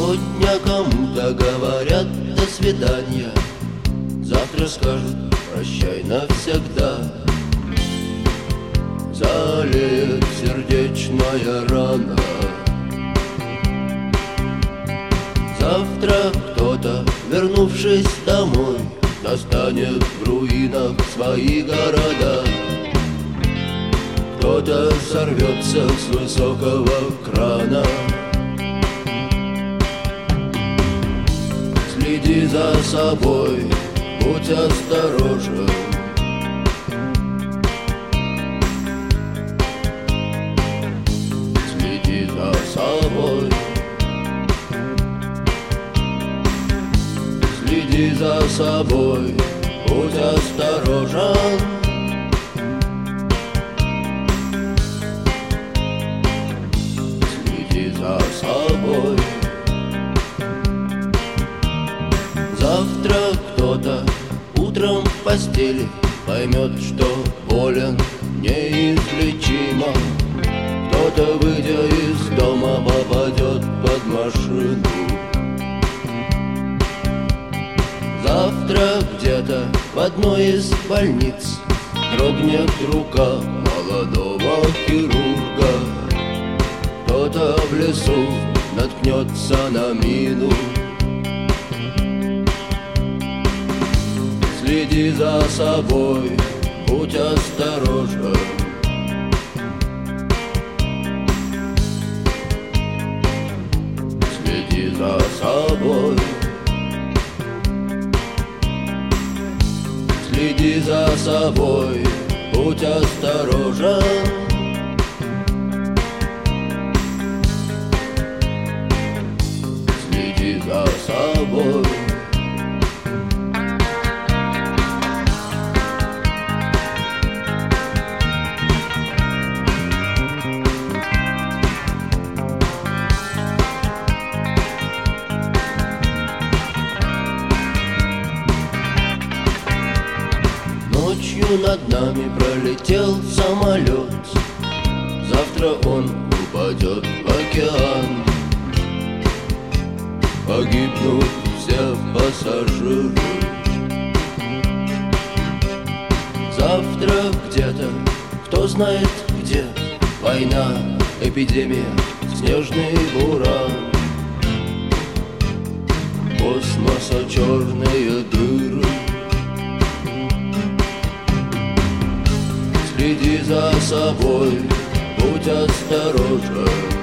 Сегодня кому-то говорят до свидания, завтра скажут прощай навсегда. Залеет сердечная рана. Завтра кто-то, вернувшись домой, достанет в руинах свои города. Кто-то сорвется с высокого крана. Следи за собой, будь осторожен. Следи за собой. Следи за собой, будь осторожен. Следи за собой. Завтра кто-то утром в постели поймет, что болен неизлечимо. Кто-то, выйдя из дома, попадет под машину. Завтра где-то в одной из больниц дрогнет рука молодого хирурга. Кто-то в лесу наткнется на мину. Следи за собой, будь осторожен. Следи за собой. Следи за собой, будь осторожен. Следи за собой. Ночью над нами пролетел самолет. Завтра он упадет в океан. Погибнут все пассажиры. Завтра где-то, кто знает где, война, эпидемия, снежный буран. Космоса черные дыры. Следи за собой, будь осторожен.